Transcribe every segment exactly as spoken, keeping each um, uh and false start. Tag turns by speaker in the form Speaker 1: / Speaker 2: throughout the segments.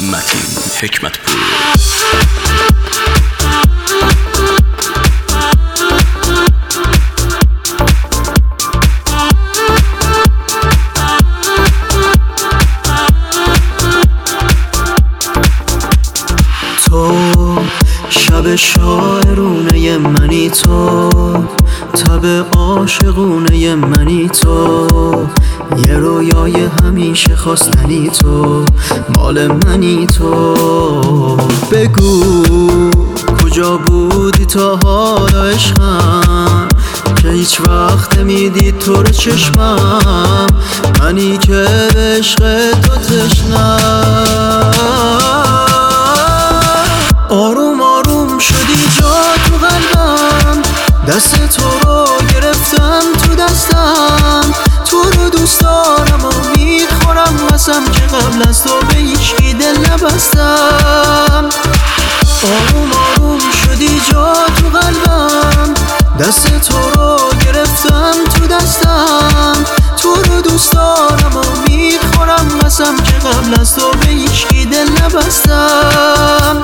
Speaker 1: متین حکمت پور.
Speaker 2: تو شب شاعرونه منی، تو تب عاشقونه منی، تو یه رویای همیشه خواستنی، تو مال منی. تو بگو کجا بودی تا حالا عشقم، که هیچ وقت نمیدید تو رو چشمم، منی که به عشق تو تشنم. آروم آروم شدی جا تو قلبم، دست تو رو گرفتم تو دستم، تو رو دوست دارم و میخورم قسم که قبل از تو به هیچکی دل نبستم. آروم آروم شدی جا تو قلبم، دست تو رو گرفتم تو دستم، تو رو دوست دارم و میخورم قسم که قبل از تو به هیچکی دل نبستم.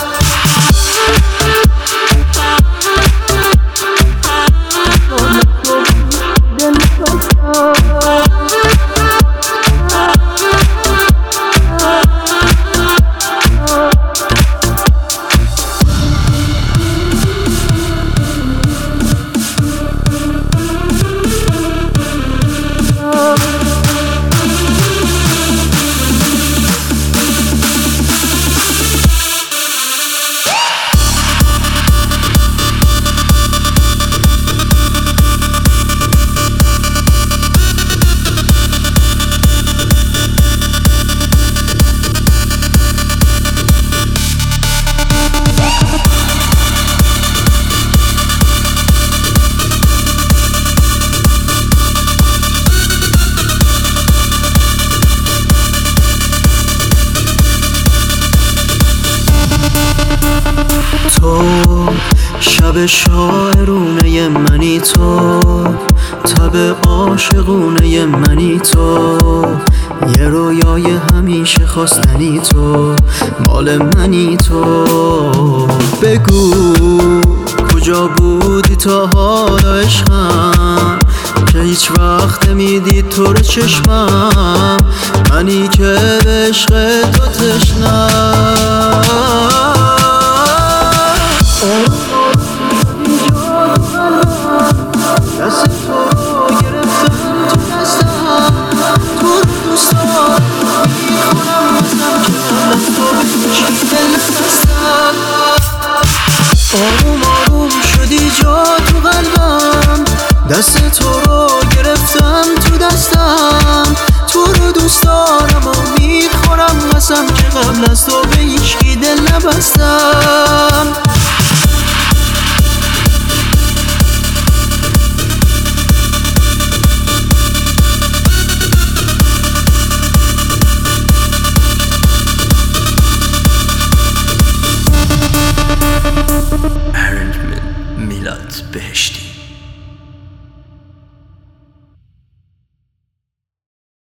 Speaker 2: تو شب شاعرونه منی، تو تب عاشقونه منی، تو یه رویای همیشه خواستنی، تو مال منی. تو بگو کجا بودی تا حالا عشقم، که هیچ وقت نمیدید تو رو چشمم، منی که به عشق تو تشنم. دست تو رو گرفتم تو دستم، تو رو دوست دارم میخونم بازم که قبل از تو به هیچکی دل نبستم. آروم آروم شدی جا تو قلبم، دست تو رو گرفتم تو دستم، تو رو دوست دارم و میخورم قسم که قبل از تو به هیچکی دل نبستم.